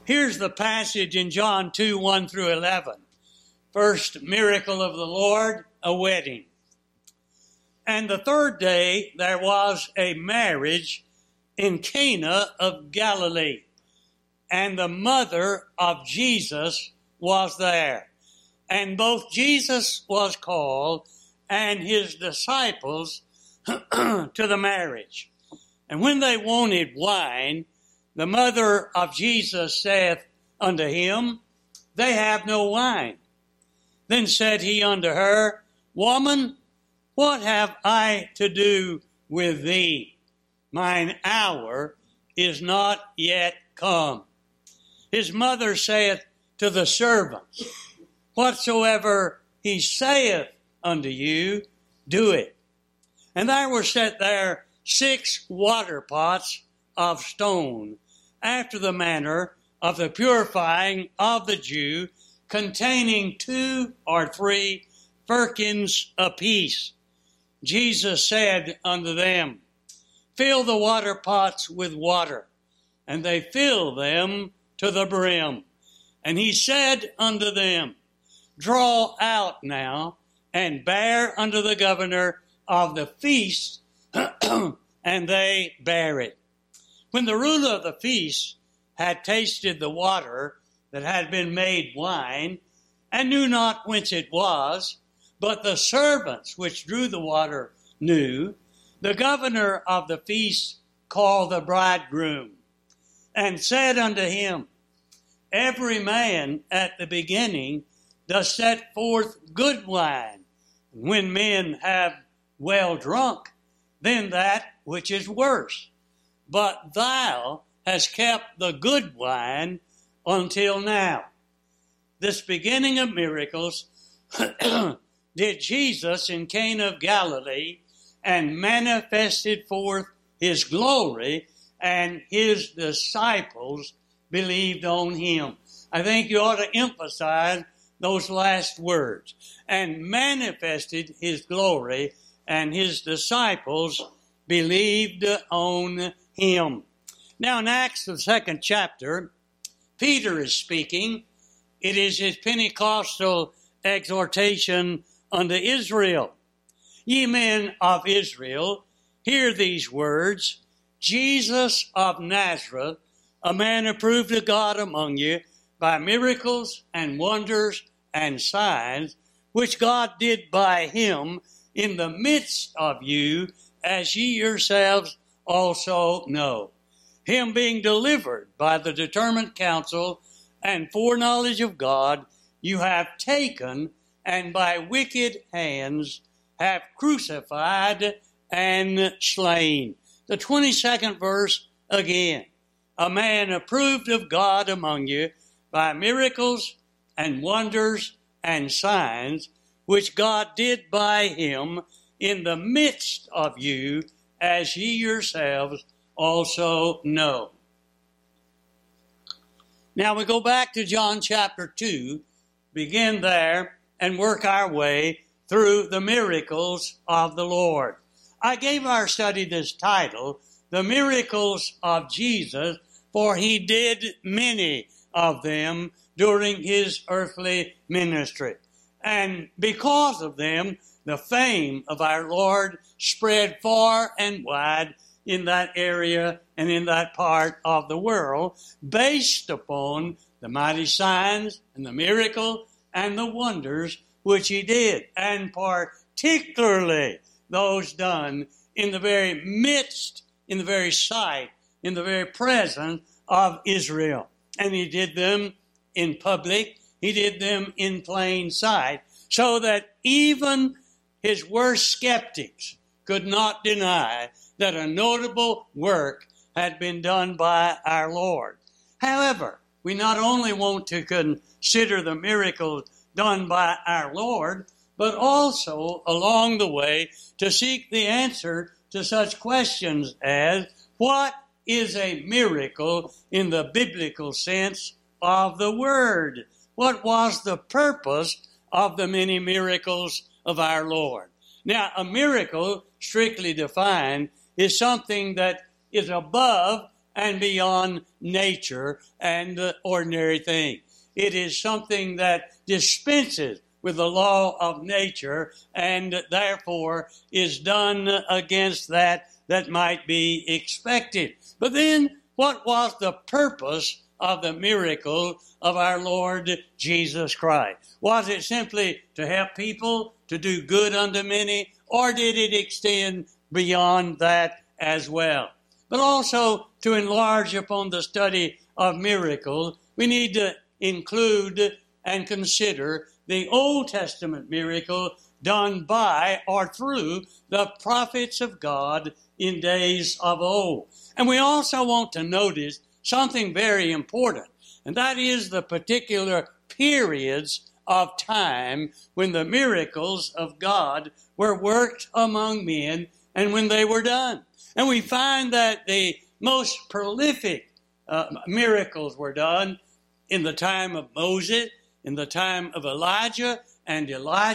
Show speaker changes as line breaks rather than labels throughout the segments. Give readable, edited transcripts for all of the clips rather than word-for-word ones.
Here's the passage in John 2, 1 through 11. First miracle of the Lord, a wedding. And the third day there was a marriage in Cana of Galilee, and the mother of Jesus was there. And both Jesus was called and his disciples to the marriage. And when they wanted wine, the mother of Jesus saith unto him, They have no wine. Then said he unto her, Woman, what have I to do with thee? Mine hour is not yet come. His mother saith to the servants, Whatsoever he saith unto you, do it. And there were set there 6 water pots of stone, after the manner of the purifying of the Jew, containing 2 or 3 firkins apiece. Jesus said unto them, Fill the water pots with water. And they filled them to the brim. And he said unto them, Draw out now, and bear unto the governor of the feast. And they bare it. When the ruler of the feast had tasted the water that had been made wine, and knew not whence it was, but the servants which drew the water knew, the governor of the feast called the bridegroom, and said unto him, Every man at the beginning does set forth good wine. When men have well drunk, then that which is worse. But thou hast kept the good wine until now. This beginning of miracles did Jesus in Cana of Galilee, and manifested forth his glory, and his disciples believed on him. I think you ought to emphasize those last words. And manifested his glory, and his disciples believed on him. Now in Acts, the 2nd chapter, Peter is speaking. It is his Pentecostal exhortation unto Israel. Ye men of Israel, hear these words, Jesus of Nazareth, a man approved of God among you by miracles and wonders and signs, which God did by him in the midst of you, as ye yourselves also know. Him being delivered by the determined counsel and foreknowledge of God, you have taken, and by wicked hands have crucified and slain. The 22nd verse again. A man approved of God among you by miracles and wonders and signs, which God did by him in the midst of you, as ye yourselves also know. Now we go back to John chapter 2, begin there, and work our way through the miracles of the Lord. I gave our study this title, The Miracles of Jesus, for he did many of them during his earthly ministry. And because of them, the fame of our Lord spread far and wide in that area and in that part of the world, based upon the mighty signs and the miracle and the wonders which he did, and particularly those done in the very midst, in the very sight, in the very presence of Israel. And he did them in public, he did them in plain sight, so that even his worst skeptics could not deny that a notable work had been done by our Lord. However, we not only want to consider the miracles done by our Lord, but also along the way to seek the answer to such questions as, what is a miracle in the biblical sense of the word? What was the purpose of the many miracles of our Lord? Now, a miracle, strictly defined, is something that is above and beyond nature and the ordinary thing. It is something that dispenses with the law of nature and therefore is done against that might be expected. But then, what was the purpose of the miracle of our Lord Jesus Christ? Was it simply to help people to do good unto many, or did it extend beyond that as well? But also, to enlarge upon the study of miracles, we need to include and consider the Old Testament miracle done by or through the prophets of God in days of old. And we also want to notice something very important, and that is the particular periods of time when the miracles of God were worked among men and when they were done. And we find that the most prolific miracles were done in the time of Moses, in the time of Elijah and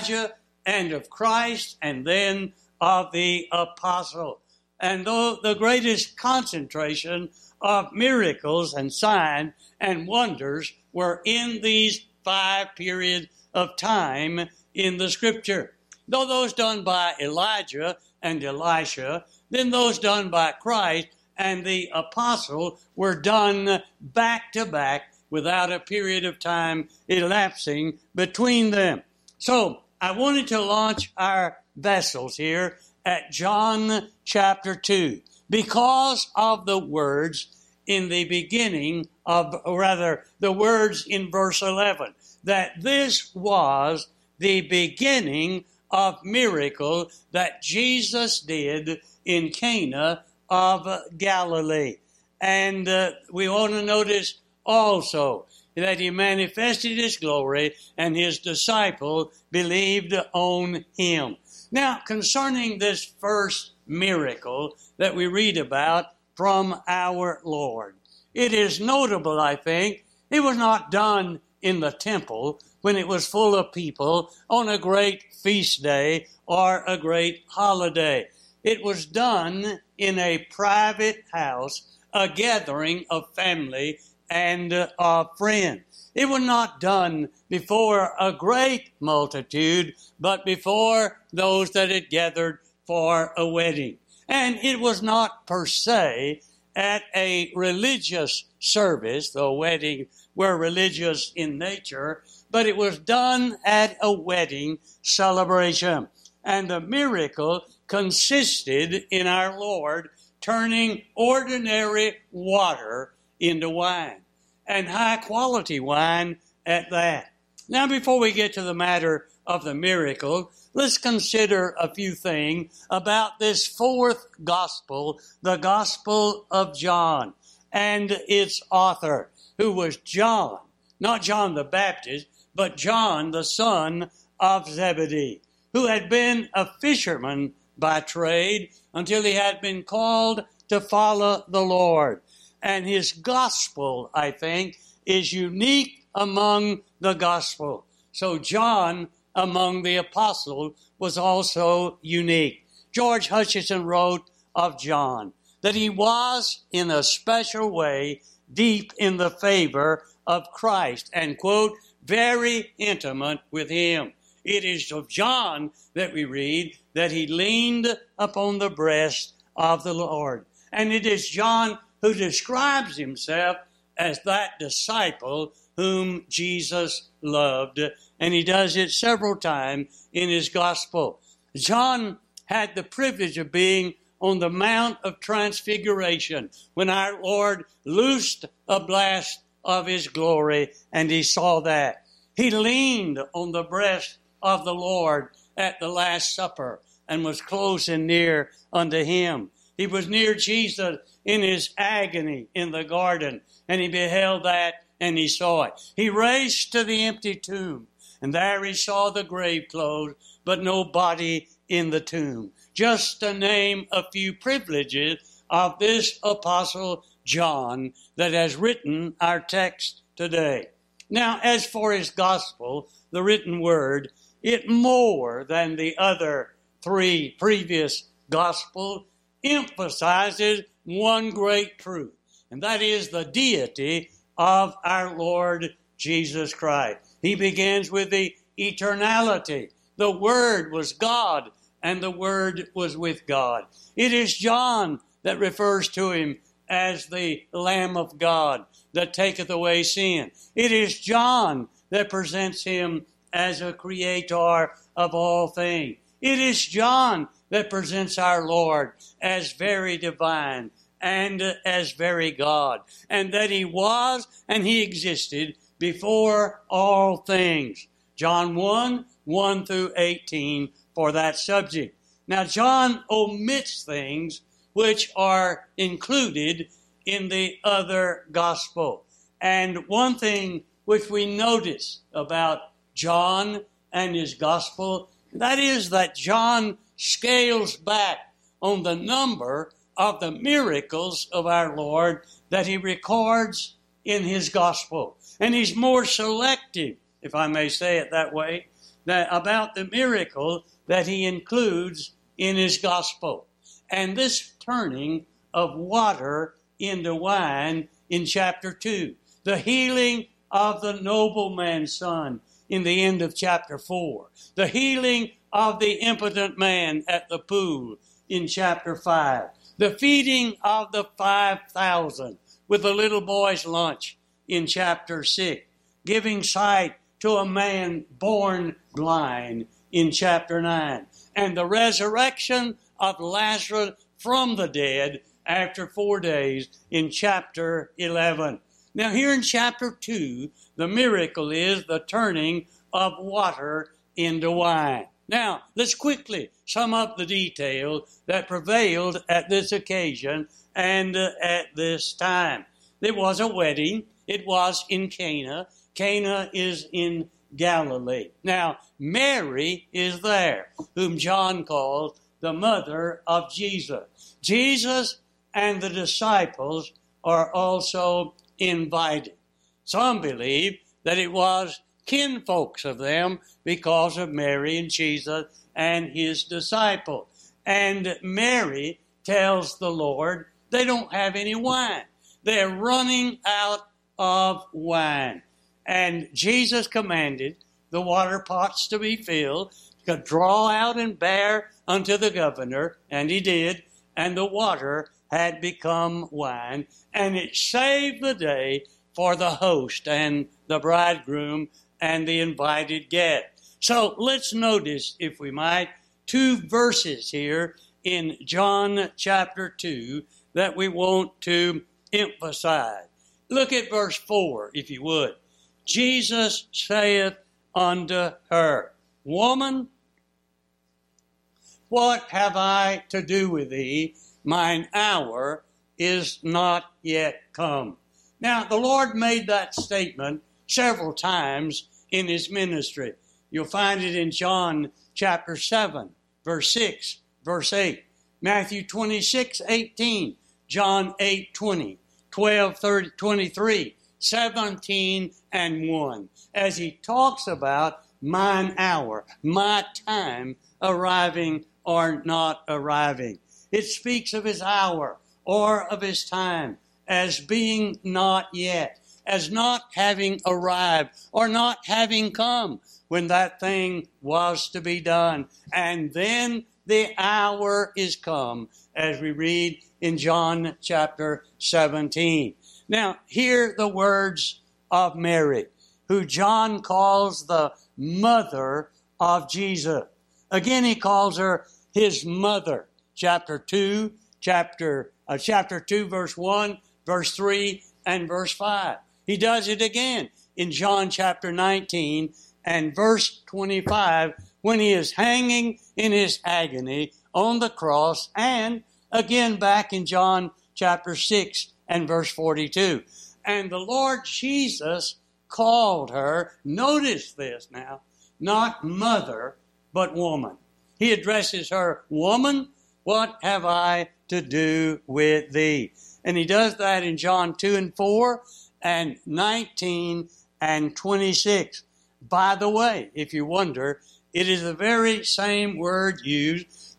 of Christ, and then of the apostle. And though the greatest concentration of miracles and signs and wonders were in these 5 periods of time in the Scripture. Though those done by Elijah and Elisha, then those done by Christ and the apostle were done back to back without a period of time elapsing between them. So I wanted to launch our vessels here at John chapter 2 because of the words in the beginning of, or rather, the words in verse 11, that this was the beginning of miracle that Jesus did in Cana of Galilee. And we want to notice also that he manifested his glory and his disciple believed on him. Now, concerning this first miracle that we read about from our Lord, it is notable, I think, it was not done in the temple when it was full of people on a great feast day or a great holiday. It was done in a private house, a gathering of family and of friends. It was not done before a great multitude, but before those that had gathered for a wedding. And it was not per se at a religious service, though weddings were religious in nature, but it was done at a wedding celebration. And the miracle consisted in our Lord turning ordinary water into wine, and high quality wine at that. Now, before we get to the matter of the miracle, let's consider a few things about this fourth gospel, the Gospel of John, and its author, who was John, not John the Baptist, but John, the son of Zebedee, who had been a fisherman by trade until he had been called to follow the Lord. And his gospel, I think, is unique among the gospel. So John, among the apostles, was also unique. George Hutcheson wrote of John that he was, in a special way, deep in the favor of Christ and, quote, very intimate with him. It is of John that we read that he leaned upon the breast of the Lord. And it is John who describes himself as that disciple whom Jesus loved. And he does it several times in his gospel. John had the privilege of being on the Mount of Transfiguration when our Lord loosed a blast of his glory, and he saw that. He leaned on the breast of the Lord at the Last Supper and was close and near unto him. He was near Jesus in his agony in the garden, and he beheld that and he saw it. He raced to the empty tomb, and there he saw the grave closed, but no body in the tomb. Just to name a few privileges of this apostle John that has written our text today. Now, as for his gospel, the written word, it more than the other 3 previous gospels emphasizes one great truth, and that is the deity of our Lord Jesus Christ. He begins with the eternality. The Word was God, and the Word was with God. It is John that refers to him as the Lamb of God that taketh away sin. It is John that presents him as a creator of all things. It is John that presents our Lord as very divine and as very God, and that he was and he existed before all things. John 1 through 18 for that subject. Now, John omits things which are included in the other gospel. And one thing which we notice about John and his gospel, that is that John scales back on the number of the miracles of our Lord that he records in his gospel. And he's more selective, if I may say it that way, about the miracle that he includes in his gospel. And this turning of water into wine in chapter 2, the healing of the nobleman's son in the end of chapter 4, the healing of the impotent man at the pool in chapter 5, the feeding of the 5,000 with the little boy's lunch in chapter 6, giving sight to a man born blind in chapter 9, and the resurrection of Lazarus from the dead after 4 days in chapter 11. Now here in chapter 2, the miracle is the turning of water into wine. Now, let's quickly sum up the detail that prevailed at this occasion and at this time. There was a wedding. It was in Cana. Cana is in Galilee. Now, Mary is there, whom John calls the mother of Jesus. Jesus and the disciples are also invited. Some believe that it was kinfolks of them because of Mary and Jesus and his disciples. And Mary tells the Lord they don't have any wine. They're running out of wine. And Jesus commanded the water pots to be filled, to draw out and bear unto the governor, and he did, and the water had become wine, and it saved the day for the host and the bridegroom and the invited guest. So let's notice, if we might, 2 verses here in John chapter 2 that we want to emphasize. Look at verse 4, if you would. Jesus saith unto her, Woman, what have I to do with thee? Mine hour is not yet come. Now, the Lord made that statement several times in his ministry. You'll find it in John chapter 7, verse 6, verse 8, Matthew 26, 18, John 8, 20, 12, 30, 23, 17, and 1, as he talks about mine hour, my time arriving or not arriving. It speaks of his hour or of his time as being not yet, as not having arrived or not having come when that thing was to be done. And then the hour is come, as we read in John chapter 17. Now, hear the words of Mary, who John calls the mother of Jesus. Again, he calls her his mother. Chapter 2, verse 1, verse 3, and verse 5. He does it again in John chapter 19 and verse 25 when he is hanging in his agony on the cross, and again back in John chapter 6 and verse 42. And the Lord Jesus called her, notice this now, not mother, but woman. He addresses her, Woman, what have I to do with thee? And he does that in John 2 and 4 and 19 and 26. By the way, if you wonder, it is the very same word used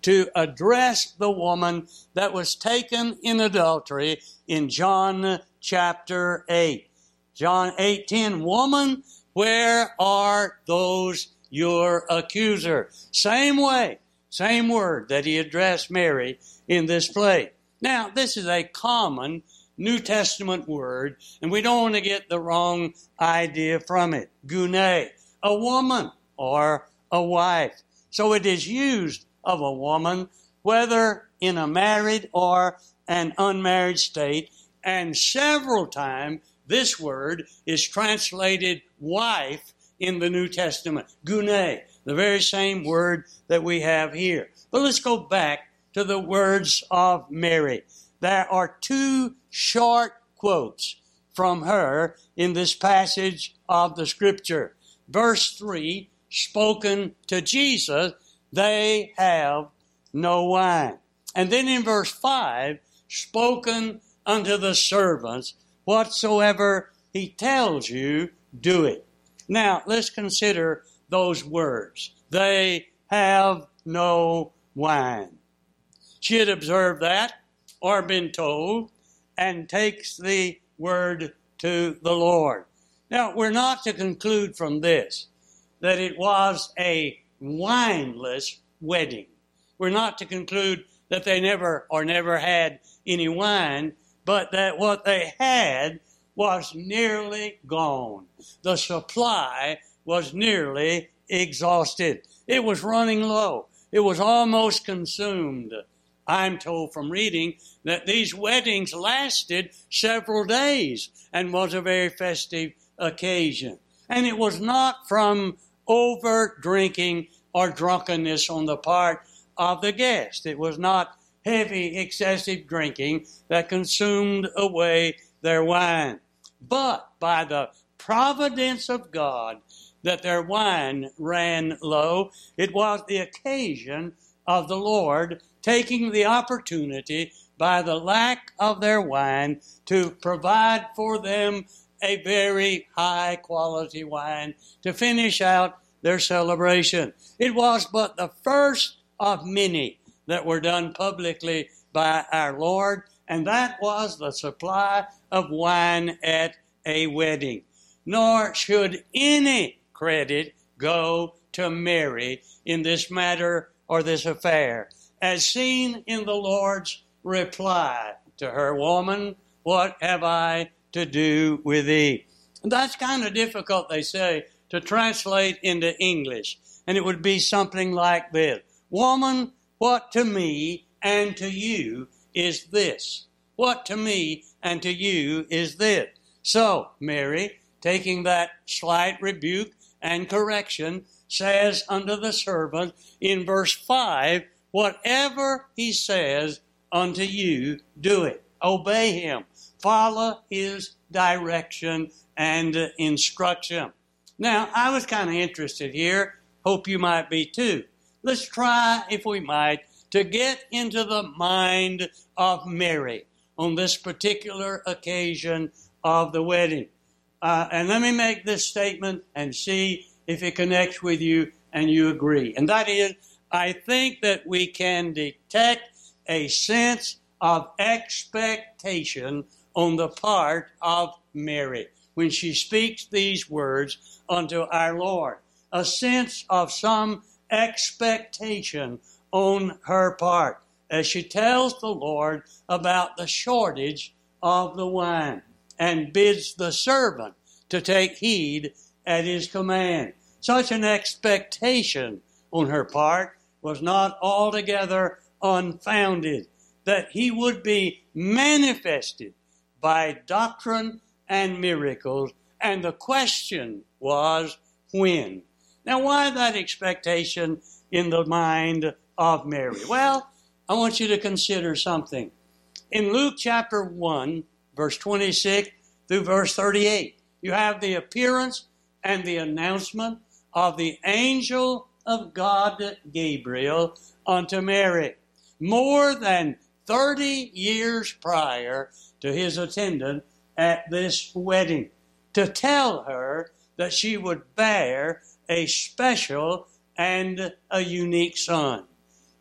to address the woman that was taken in adultery in John chapter 8. John 8:10, woman, where are those your accuser? Same way, same word that he addressed Mary in this place. Now, this is a common New Testament word, and we don't want to get the wrong idea from it. Gune, a woman or a wife. So it is used of a woman, whether in a married or an unmarried state, and several times this word is translated wife in the New Testament. Gune, the very same word that we have here. But let's go back to the words of Mary. There are two short quotes from her in this passage of the Scripture. Verse 3, spoken to Jesus, they have no wine. And then in verse 5, spoken unto the servants, whatsoever he tells you, do it. Now, let's consider those words. They have no wine. She had observed that or been told and takes the word to the Lord. Now, we're not to conclude from this that it was a wineless wedding. We're not to conclude that they never had any wine, but that what they had was nearly gone. The supply was nearly exhausted. It was running low. It was almost consumed. I'm told from reading that these weddings lasted several days and was a very festive occasion. And it was not from over drinking or drunkenness on the part of the guest. It was not heavy, excessive drinking that consumed away their wine. But by the providence of God that their wine ran low, it was the occasion of the Lord taking the opportunity by the lack of their wine to provide for them a very high quality wine to finish out their celebration. It was but the first of many that were done publicly by our Lord, and that was the supply of wine at a wedding. Nor should any credit go to Mary in this matter or this affair, as seen in the Lord's reply to her, woman, what have I to do with thee? And that's kind of difficult, they say, to translate into English. And it would be something like this. Woman, what to me and to you is this? What to me and to you is this? So, Mary, taking that slight rebuke and correction, says unto the servant in verse 5, whatever he says unto you, do it. Obey him. Follow his direction and instruction. Now, I was kind of interested here. Hope you might be too. Let's try, if we might, to get into the mind of Mary on this particular occasion of the wedding. And let me make this statement and see if it connects with you and you agree. And that is, I think that we can detect a sense of expectation on the part of Mary when she speaks these words unto our Lord. A sense of some expectation on her part as she tells the Lord about the shortage of the wine and bids the servant to take heed at his command. Such an expectation on her part was not altogether unfounded, that he would be manifested by doctrine and miracles, and the question was, when? Now, why that expectation in the mind of Mary? Well, I want you to consider something. In Luke chapter 1, verse 26 through verse 38, you have the appearance and the announcement of the angel of God, Gabriel, unto Mary. More than 30 years prior to his attendance at this wedding, to tell her that she would bear a special and a unique son.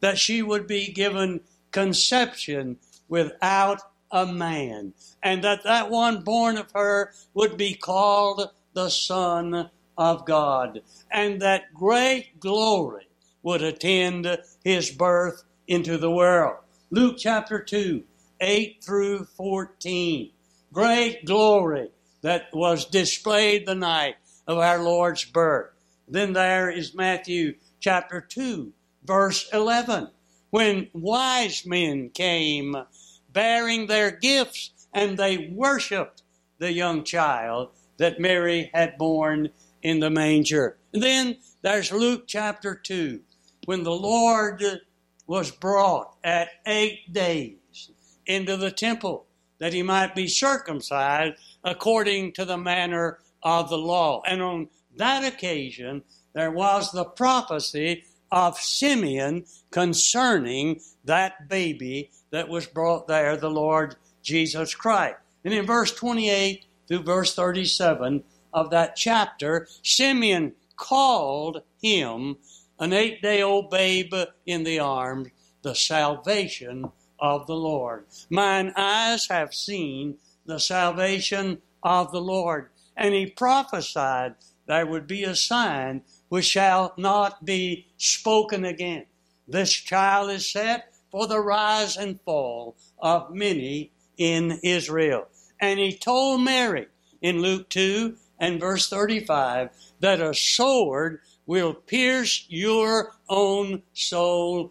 that she would be given conception without a man, and that one born of her would be called the Son of God, and that great glory would attend his birth into the world. Luke chapter 2, 8 through 14. Great glory that was displayed the night of our Lord's birth. Then there is Matthew chapter 2, verse 11, when wise men came bearing their gifts, and they worshiped the young child that Mary had born in the manger. And then there's Luke chapter 2, when the Lord was brought at 8 days into the temple that he might be circumcised according to the manner of the law. And on that occasion, there was the prophecy of Simeon concerning that baby that was brought there, the Lord Jesus Christ. And in verse 28 through verse 37 of that chapter, Simeon called him, an 8-day-old babe in the arms, the salvation of the Lord. Mine eyes have seen the salvation of the Lord. And he prophesied there would be a sign which shall not be spoken again. This child is set for the rise and fall of many in Israel. And he told Mary in Luke 2 and verse 35 that a sword will pierce your own soul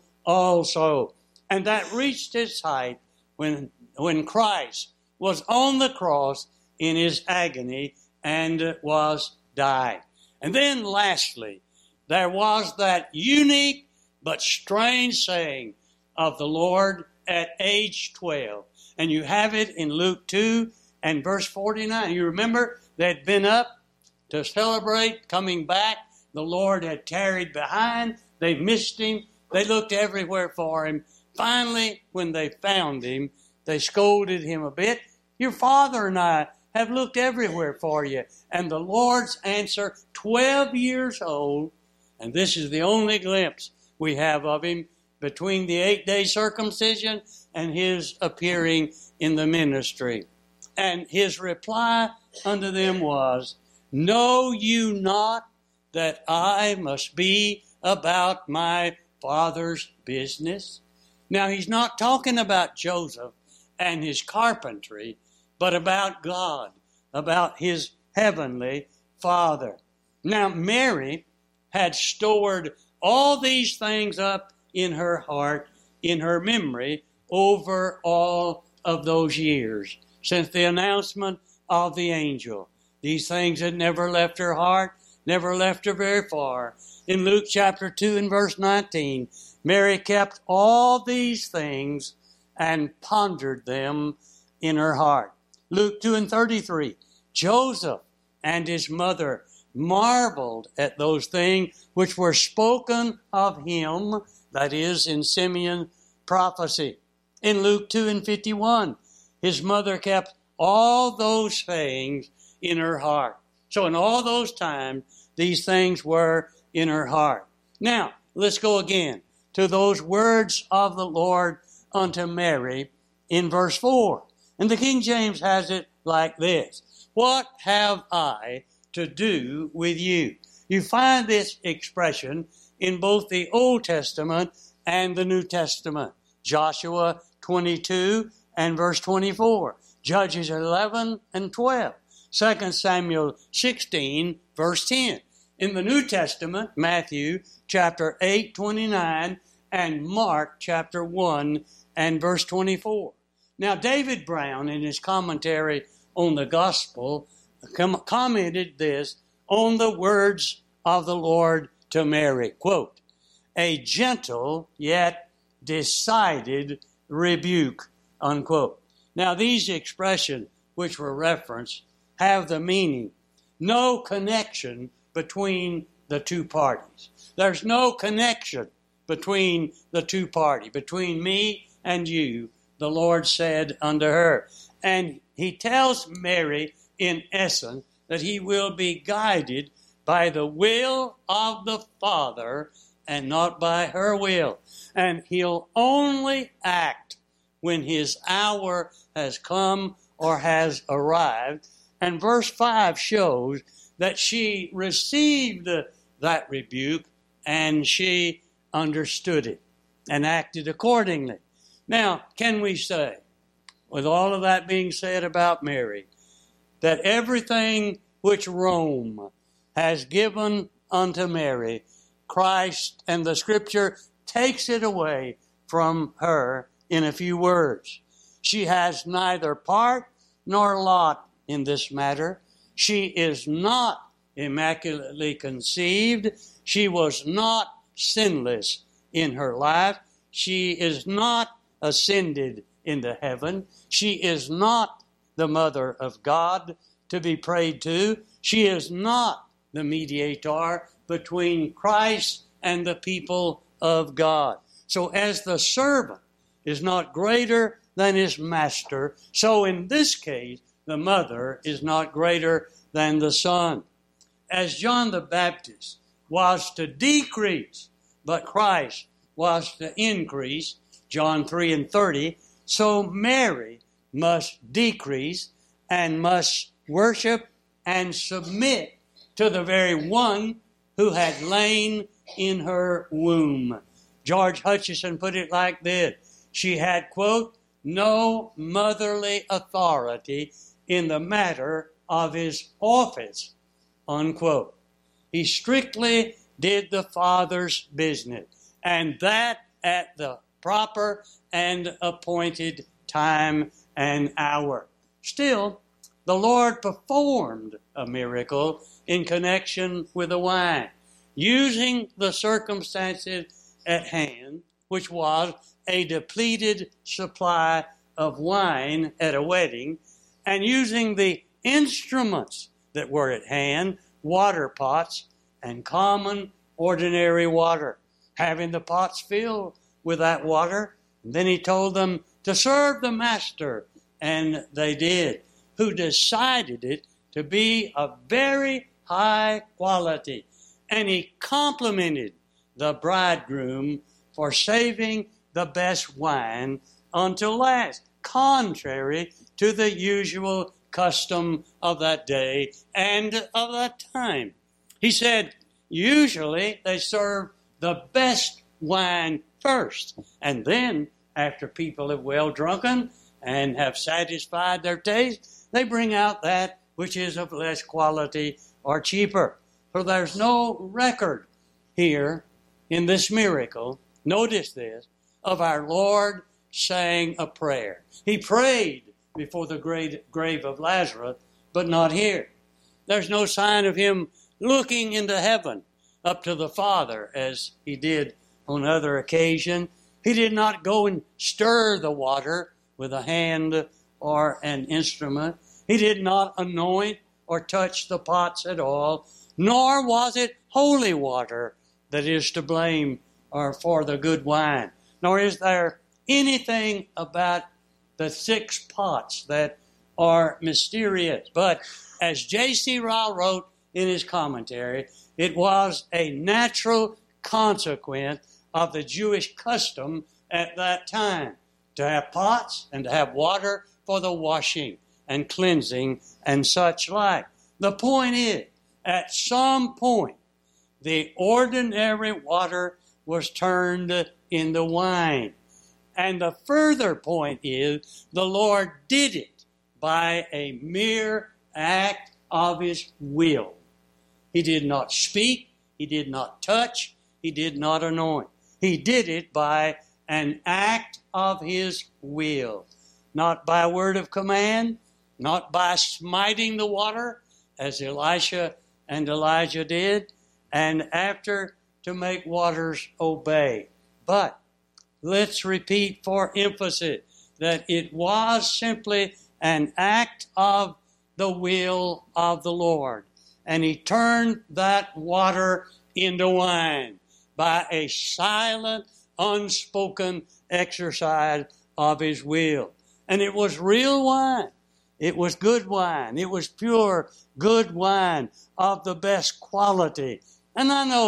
also. And that reached its height when Christ was on the cross in his agony and was dying. And then lastly, there was that unique but strange saying of the Lord at age 12. And you have it in Luke 2 and verse 49. You remember they'd been up to celebrate coming back. The Lord had tarried behind. They missed him. They looked everywhere for him. Finally, when they found him, they scolded him a bit. Your father and I have looked everywhere for you. And the Lord's answer, 12 years old, and this is the only glimpse we have of him between the 8-day circumcision and his appearing in the ministry. And his reply unto them was, know you not that I must be about my Father's business? Now, he's not talking about Joseph and his carpentry, but about God, about his heavenly Father. Now, Mary had stored all these things up in her heart, in her memory, over all of those years, since the announcement of the angel. These things had never left her heart, never left her very far. In Luke chapter 2 and verse 19, Mary kept all these things and pondered them in her heart. Luke 2 and 33, Joseph and his mother marveled at those things which were spoken of him, that is, in Simeon's prophecy. In Luke 2 and 51, his mother kept all those things in her heart. So in all those times, these things were in her heart. Now, let's go again to those words of the Lord unto Mary in verse 4. And the King James has it like this. What have I to do with you? You find this expression in both the Old Testament and the New Testament. Joshua 22 and verse 24. Judges 11 and 12. 2 Samuel 16, verse 10. In the New Testament, Matthew chapter 8, 29, and Mark chapter 1 and verse 24. Now, David Brown, in his commentary on the gospel, commented this on the words of the Lord to Mary, quote, a gentle yet decided rebuke, unquote. Now, these expressions which were referenced have the meaning, no connection between the two parties. There's no connection between the two parties, between me and you, the Lord said unto her. And he tells Mary, in essence, that he will be guided by the will of the Father and not by her will. And he'll only act when his hour has come or has arrived. And verse 5 shows that she received that rebuke and she understood it and acted accordingly. Now, can we say, with all of that being said about Mary, that everything which Rome has given unto Mary, Christ and the Scripture takes it away from her in a few words? She has neither part nor lot in this matter. She is not immaculately conceived. She was not sinless in her life. She is not ascended into heaven. She is not the mother of God to be prayed to. She is not the mediator between Christ and the people of God. So as the servant is not greater than his master, so in this case, the mother is not greater than the son. As John the Baptist was to decrease, but Christ was to increase, John 3:30, so Mary must decrease and must worship and submit to the very one who had lain in her womb. George Hutcheson put it like this: she had, quote, no motherly authority in the matter of his office, unquote. He strictly did the Father's business, and that at the proper and appointed time and hour. Still, the Lord performed a miracle in connection with the wine, using the circumstances at hand, which was a depleted supply of wine at a wedding, and using the instruments that were at hand, water pots and common ordinary water, having the pots filled with that water. And then he told them to serve the master, and they did, who decided it to be of very high quality. And he complimented the bridegroom for saving the best wine until last, contrary to the usual custom of that day and of that time. He said, usually they serve the best wine first, and then, after people have well drunken and have satisfied their taste, they bring out that which is of less quality or cheaper. For there's no record here in this miracle, notice this, of our Lord saying a prayer. He prayed before the grave of Lazarus, but not here. There's no sign of him looking into heaven up to the Father as he did on other occasions. He did not go and stir the water with a hand or an instrument. He did not anoint or touch the pots at all, nor was it holy water that is to blame or for the good wine. Nor is there anything about the 6 pots that are mysterious. But as J.C. Ryle wrote in his commentary, it was a natural consequence of the Jewish custom at that time to have pots and to have water for the washing and cleansing and such like. The point is, at some point, the ordinary water was turned into wine. And the further point is, the Lord did it by a mere act of his will. He did not speak, he did not touch, he did not anoint. He did it by an act of his will, not by word of command, not by smiting the water, as Elisha and Elijah did, and after to make waters obey. But let's repeat for emphasis that it was simply an act of the will of the Lord. And he turned that water into wine by a silent, unspoken exercise of his will. And it was real wine. It was good wine. It was pure, good wine of the best quality. And I know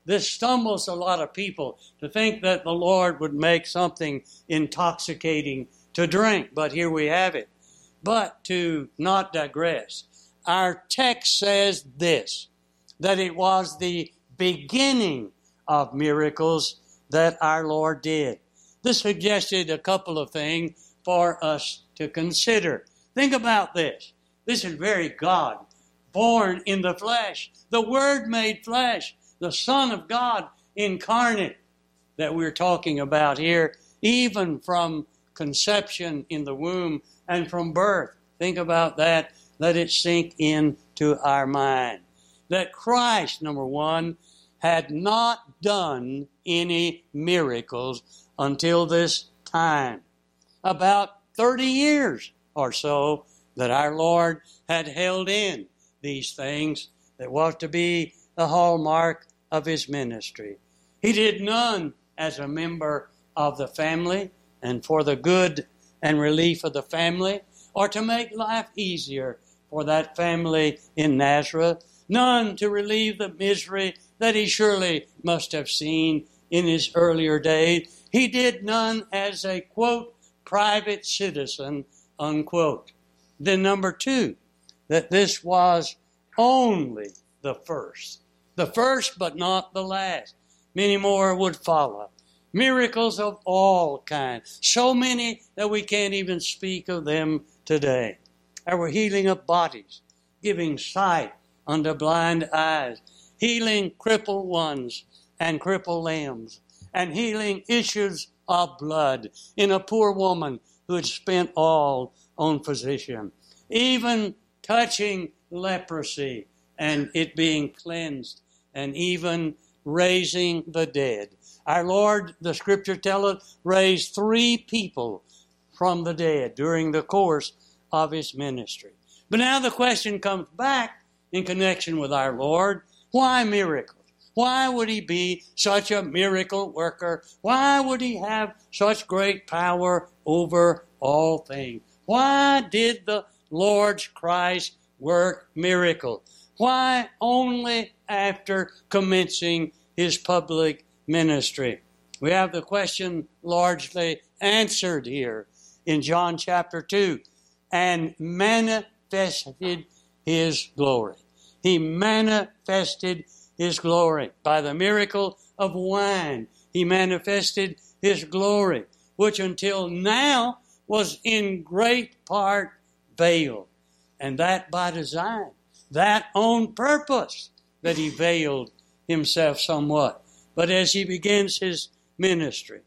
This stumbles a lot of people to think that the Lord would make something intoxicating to drink. But here we have it. But to not digress, our text says this, that it was the beginning of miracles that our Lord did. This suggested a couple of things for us to consider. Think about this. This is very God, born in the flesh, the Word made flesh, the Son of God incarnate that we're talking about here, even from conception in the womb and from birth. Think about that. Let it sink into our mind. That Christ, number one, had not done any miracles until this time. About 30 years or so that our Lord had held in these things that was to be the hallmark of his ministry. He did none as a member of the family and for the good and relief of the family, or to make life easier for that family in Nazareth. None to relieve the misery that he surely must have seen in his earlier days. He did none as a, quote, private citizen, unquote. Then number two, that this was only the first. The first but not the last. Many more would follow. Miracles of all kinds. So many that we can't even speak of them today. There were healing of bodies, giving sight unto blind eyes, healing crippled ones and crippled limbs, and healing issues of blood in a poor woman who had spent all on physician. Even touching leprosy and it being cleansed, and even raising the dead. Our Lord, the Scripture tells us, raised 3 people from the dead during the course of his ministry. But now the question comes back in connection with our Lord. Why miracles? Why would he be such a miracle worker? Why would he have such great power over all things? Why did the Lord Christ work miracles? Why only after commencing his public ministry? We have the question largely answered here in John chapter 2. And manifested his glory. He manifested his glory. By the miracle of wine, he manifested his glory, which until now was in great part veiled. And that by design, that on purpose, that he veiled himself somewhat. But as he begins his ministry,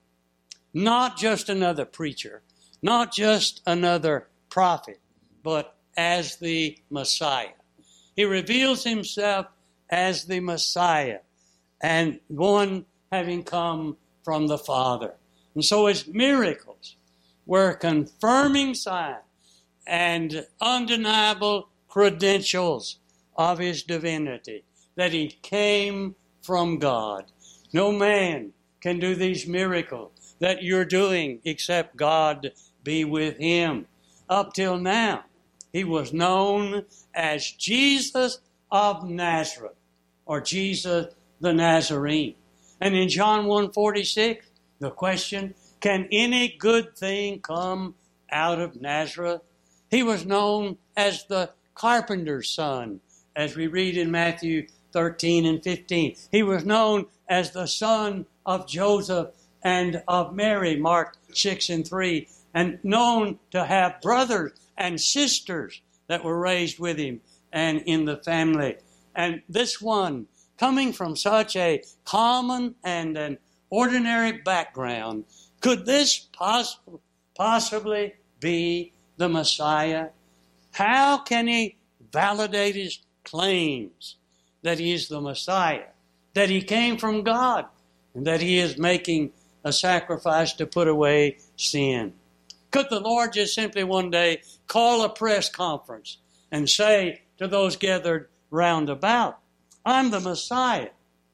not just another preacher, not just another prophet, but as the Messiah. He reveals himself as the Messiah and one having come from the Father. And so his miracles were confirming signs and undeniable credentials of his divinity, that he came from God. No man can do these miracles that you're doing except God be with him. Up till now, he was known as Jesus of Nazareth, or Jesus the Nazarene. And in John 1:46, the question, can any good thing come out of Nazareth? He was known as the carpenter's son, as we read in Matthew 13 and 15. He was known as the son of Joseph and of Mary, Mark 6 and 3, and known to have brothers and sisters that were raised with him and in the family. And this one, coming from such a common and an ordinary background, could this possibly be the Messiah? How can he validate his claims that he is the Messiah, that he came from God, and that he is making a sacrifice to put away sin? Could the Lord just simply one day call a press conference and say to those gathered round about, I'm the Messiah.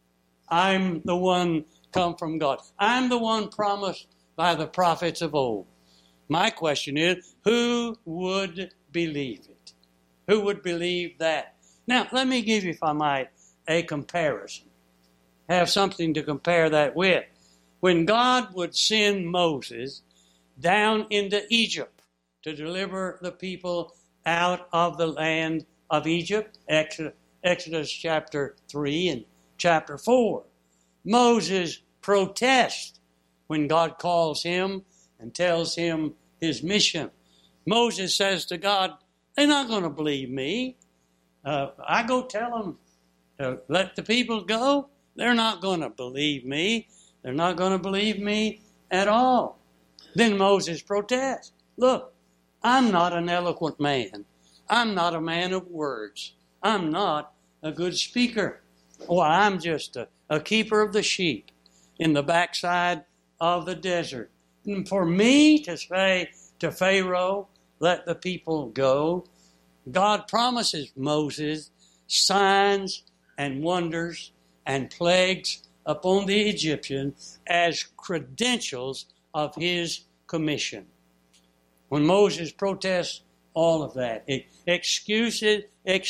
I'm the one come from God. I'm the one promised by the prophets of old. My question is, who would believe it? Who would believe that? Now, let me give you, if I might, a comparison. have something to compare that with. When God would send Moses down into Egypt to deliver the people out of the land of Egypt, Exodus chapter 3 and chapter 4, Moses protests when God calls him and tells him his mission. Moses says to God, they're not going to believe me. I go tell them to let the people go. They're not going to believe me. They're not going to believe me at all. Then Moses protests. Look, I'm not an eloquent man. I'm not a man of words. I'm not a good speaker. Or I'm just a keeper of the sheep in the backside of the desert. And for me to say to Pharaoh, let the people go, God promises Moses signs and wonders and plagues upon the Egyptians as credentials of his commission. When Moses protests all of that, excuses,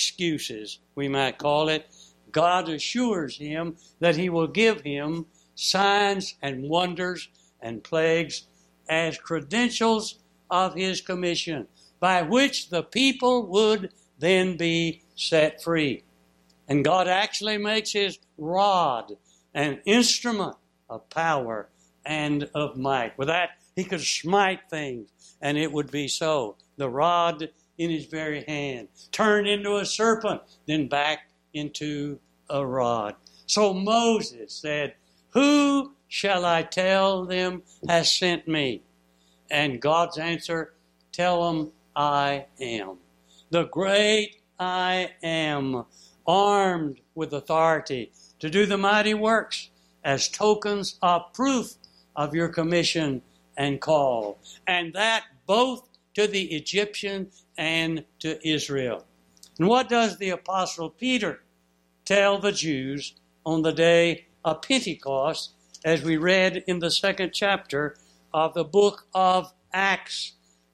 we might call it, God assures him that he will give him signs and wonders and plagues as credentials of his commission, by which the people would then be set free. And God actually makes his rod an instrument of power and of might. With that, he could smite things, and it would be so. The rod in his very hand, turned into a serpent, then back into a rod. So Moses said, who shall I tell them has sent me? And God's answer, tell them I am. The great I am, armed with authority to do the mighty works as tokens of proof of your commission and call. And that both to the Egyptian and to Israel. And what does the Apostle Peter tell the Jews on the day of Pentecost, as we read in the 2nd chapter of the book of Acts?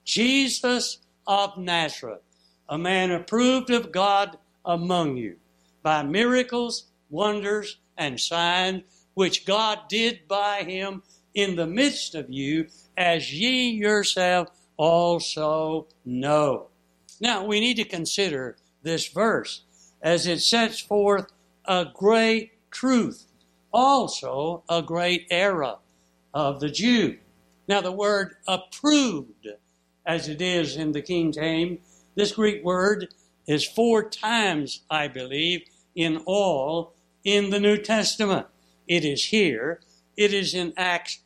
Jesus of Nazareth, a man approved of God among you, by miracles, wonders, and signs, which God did by him in the midst of you, as ye yourself also know. Now, we need to consider this verse as it sets forth a great truth, also a great error of the Jew. Now, the word approved, as it is in the King James, this Greek word is 4 times, I believe, in all in the New Testament. It is here. It is in Acts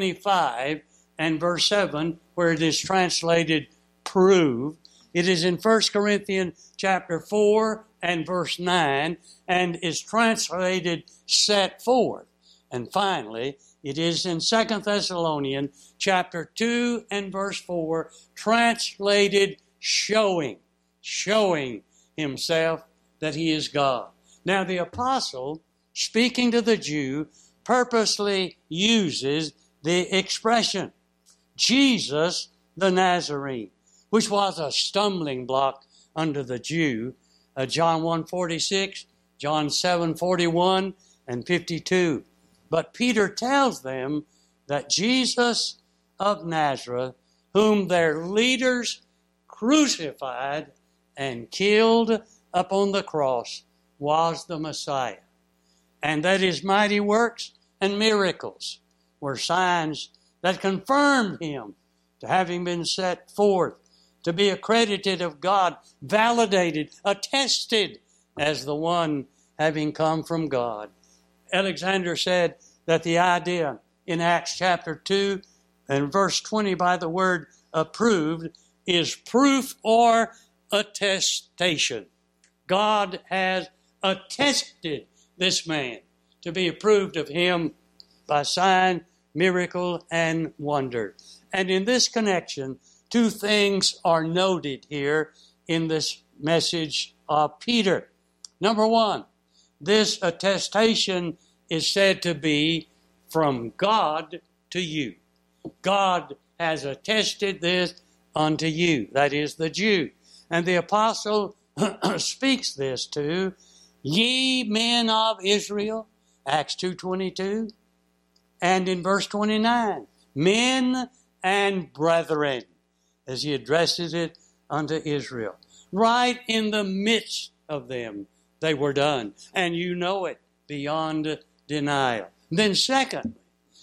25 and verse 7, where it is translated prove. It is in 1 Corinthians chapter 4 and verse 9, and is translated set forth. And finally, it is in 2 Thessalonians chapter 2 and verse 4, translated showing himself that he is God. Now the apostle, speaking to the Jew, purposely uses the expression Jesus the Nazarene, which was a stumbling block under the Jew. John 1:46, John 7:41 and 52. But Peter tells them that Jesus of Nazareth, whom their leaders crucified and killed upon the cross, was the Messiah, and that his mighty works and miracles were signs that confirmed him to having been set forth, to be accredited of God, validated, attested as the one having come from God. Alexander said that the idea in Acts chapter 2 and verse 20 by the word approved is proof or attestation. God has attested this man to be approved of him by sign, miracle, and wonder. And in this connection, 2 things are noted here in this message of Peter. Number 1, this attestation is said to be from God to you. God has attested this unto you, that is the Jew. And the apostle speaks this to, ye men of Israel, Acts 2:22, and in verse 29, men and brethren, as he addresses it unto Israel. Right in the midst of them, they were done. And you know it beyond denial. Then secondly,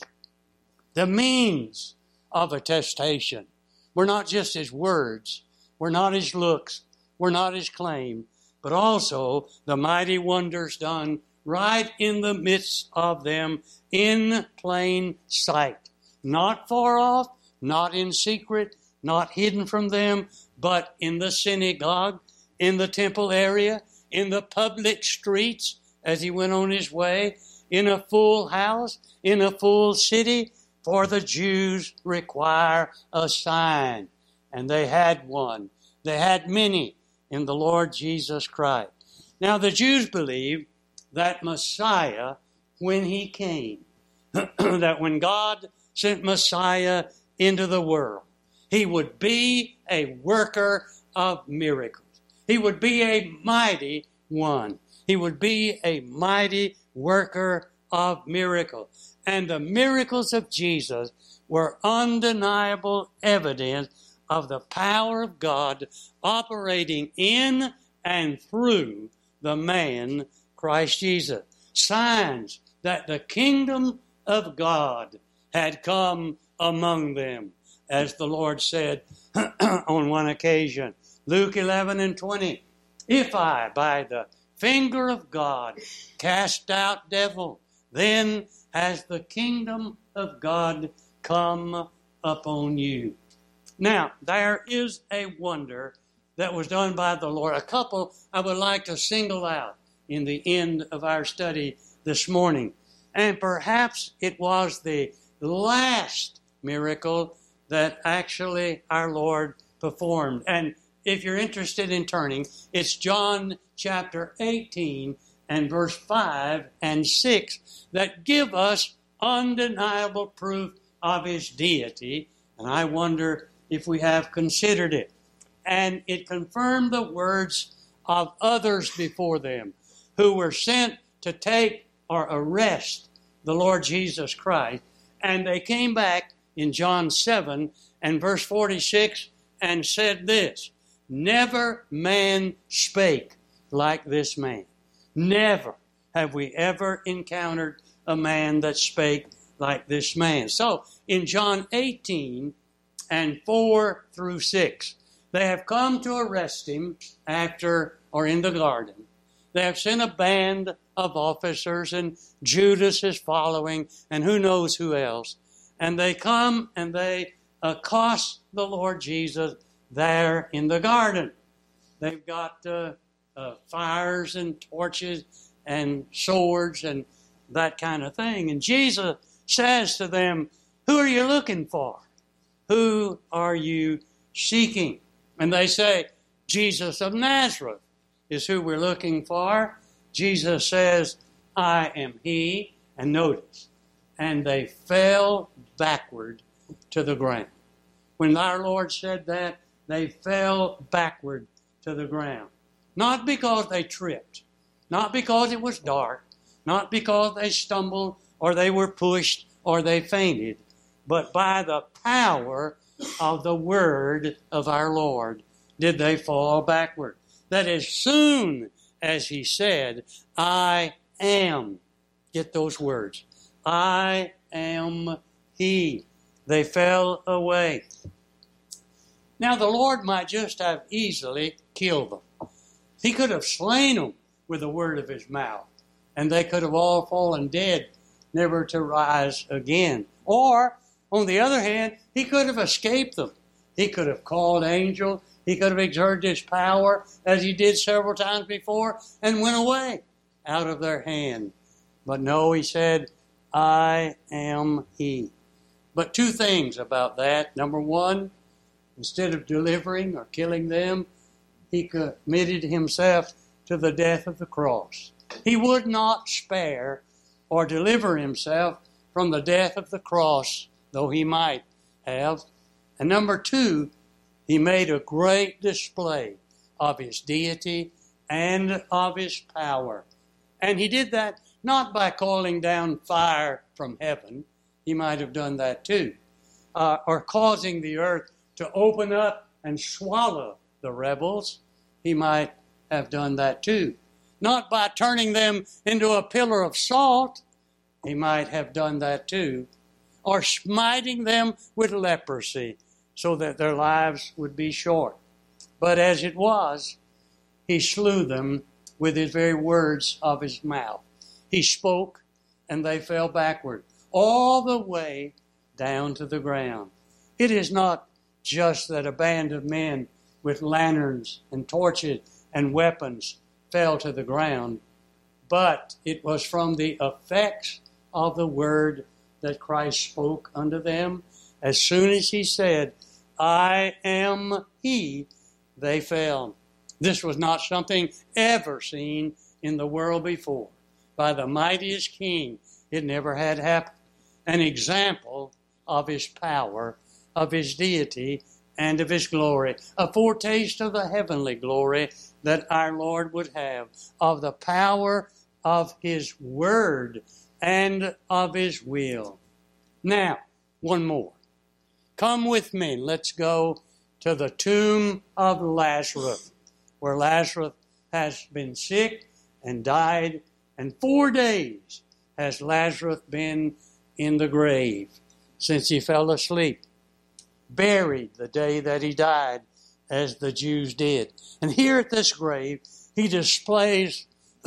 the means of attestation were not just his words, were not his looks, were not his claim, but also the mighty wonders done right in the midst of them in plain sight. Not far off, not in secret, not hidden from them, but in the synagogue, in the temple area, in the public streets as he went on his way, in a full house, in a full city, for the Jews require a sign. And they had one. They had many in the Lord Jesus Christ. Now the Jews believed that Messiah, when he came, that when God sent Messiah into the world, he would be a worker of miracles. He would be a mighty one. He would be a mighty worker of miracles. And the miracles of Jesus were undeniable evidence of the power of God operating in and through the man Christ Jesus. Signs that the kingdom of God had come among them, as the Lord said on one occasion. Luke 11:20, if I, by the finger of God, cast out devil, then has the kingdom of God come upon you. Now, there is a wonder that was done by the Lord. A couple I would like to single out in the end of our study this morning. And perhaps it was the last miracle that actually our Lord performed. And if you're interested in turning, it's John chapter 18 and verse 5 and 6 that give us undeniable proof of his deity. And I wonder if we have considered it. And it confirmed the words of others before them who were sent to take or arrest the Lord Jesus Christ. And they came back in John 7 and verse 46 and said this, never man spake like this man. Never have we ever encountered a man that spake like this man. So in John 18 and 4 through 6, they have come to arrest him after or in the garden. They have sent a band of officers, and Judas is following, and who knows who else. And they come and they accost the Lord Jesus there in the garden. They've got fires and torches and swords and that kind of thing. And Jesus says to them, who are you looking for? Who are you seeking? And they say, Jesus of Nazareth is who we're looking for. Jesus says, I am he. And notice, and they fell backward to the ground. When our Lord said that, they fell backward to the ground. Not because they tripped, not because it was dark, not because they stumbled or they were pushed or they fainted, but by the power of the word of our Lord did they fall backward. That as soon as he said, I am, get those words, I am he, they fell away. Now the Lord might just have easily killed them. He could have slain them with the word of his mouth, and they could have all fallen dead, never to rise again. Or, on the other hand, he could have escaped them. He could have called angels. He could have exerted his power, as he did several times before, and went away out of their hand. But no, he said, I am he. But two things about that. Number one, instead of delivering or killing them, he committed himself to the death of the cross. He would not spare or deliver himself from the death of the cross, though he might have. And number two, he made a great display of his deity and of his power. And he did that Not by calling down fire from heaven. He might have done that too. Or causing the earth to open up and swallow the rebels. He might have done that too. Not by turning them into a pillar of salt. He might have done that too. Or smiting them with leprosy so that their lives would be short. But as it was, he slew them with his very words of his mouth. He spoke, and they fell backward, all the way down to the ground. It is not just that a band of men with lanterns and torches and weapons fell to the ground, but it was from the effects of the word that Christ spoke unto them. As soon as he said, I am he, they fell. This was not something ever seen in the world before. By the mightiest king, it never had happened. An example of his power, of his deity, and of his glory. A foretaste of the heavenly glory that our Lord would have, of the power of his word and of his will. Now, one more. Come with me. Let's go to the tomb of Lazarus, where Lazarus has been sick and died, and 4 days has Lazarus been in the grave since he fell asleep, buried the day that he died, as the Jews did. And here at this grave, he displays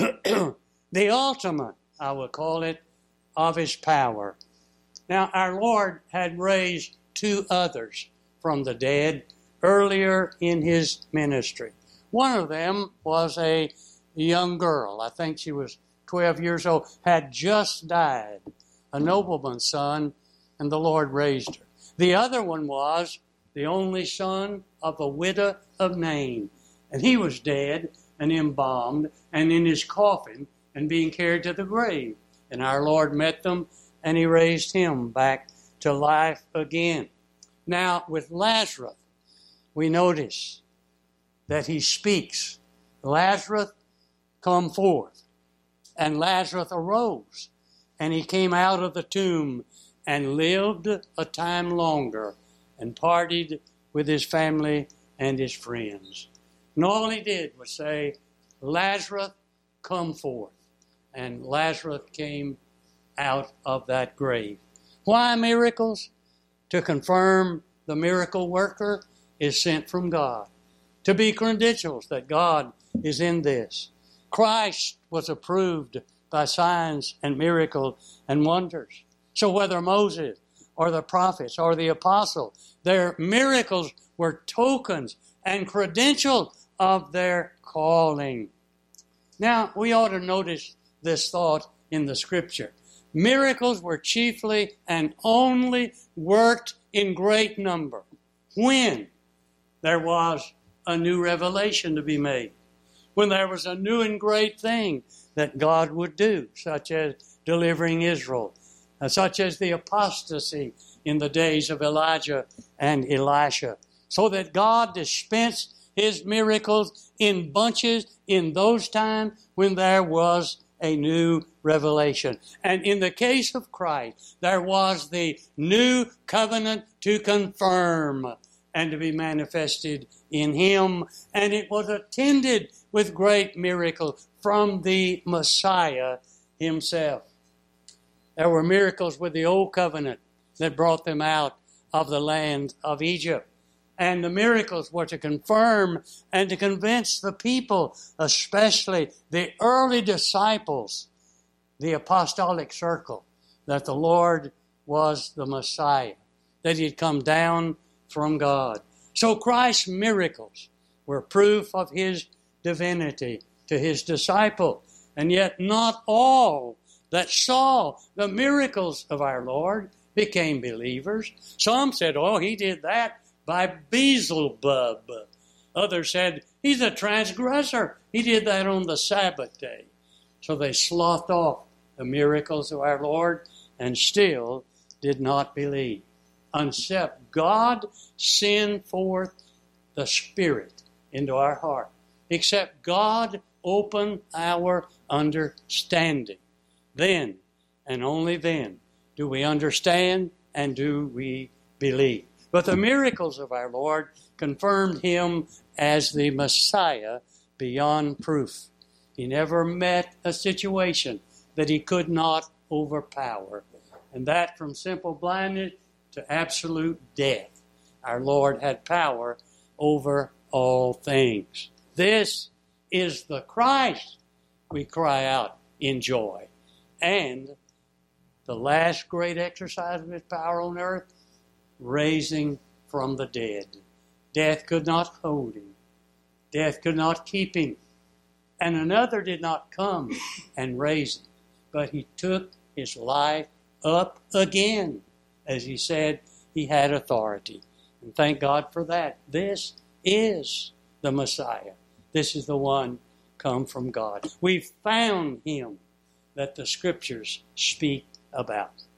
the ultimate, I would call it, of his power. Now, our Lord had raised 2 others from the dead earlier in his ministry. One of them was a young girl. I think she was 12 years old, had just died, a nobleman's son, and the Lord raised her. The other one was the only son of a widow of Nain, and he was dead and embalmed and in his coffin and being carried to the grave. And our Lord met them, and he raised him back to life again. Now, with Lazarus, we notice that he speaks. Lazarus, come forth. And Lazarus arose, and he came out of the tomb and lived a time longer and parted with his family and his friends. And all he did was say, Lazarus, come forth. And Lazarus came out of that grave. Why miracles? To confirm the miracle worker is sent from God. To be credentials that God is in this. Christ was approved by signs and miracles and wonders. So whether Moses or the prophets or the apostles, their miracles were tokens and credentials of their calling. Now, we ought to notice this thought in the Scripture. Miracles were chiefly and only worked in great number when there was a new revelation to be made, when there was a new and great thing that God would do, such as delivering Israel, such as the apostasy in the days of Elijah and Elisha, so that God dispensed his miracles in bunches in those times when there was a new revelation. And in the case of Christ, there was the new covenant to confirm and to be manifested in him, and it was attended with great miracles from the Messiah himself. There were miracles with the old covenant that brought them out of the land of Egypt. And the miracles were to confirm and to convince the people, especially the early disciples, the apostolic circle, that the Lord was the Messiah, that he had come down from God. So Christ's miracles were proof of his divinity to his disciple. And yet not all that saw the miracles of our Lord became believers. Some said, oh, he did that by Beelzebub. Others said, he's a transgressor. He did that on the Sabbath day. So they sloughed off the miracles of our Lord and still did not believe, except God send forth the Spirit into our heart, except God open our understanding. then and only then do we understand and do we believe. But the miracles of our Lord confirmed him as the Messiah beyond proof. He never met a situation that he could not overpower. And that from simple blindness to absolute death. Our Lord had power over all things. This is the Christ, we cry out in joy. And the last great exercise of his power on earth, raising from the dead. Death could not hold him. Death could not keep him. And another did not come and raise him. But he took his life up again. As he said, he had authority. And thank God for that. This is the Messiah. This is the one come from God. We've found him that the Scriptures speak about.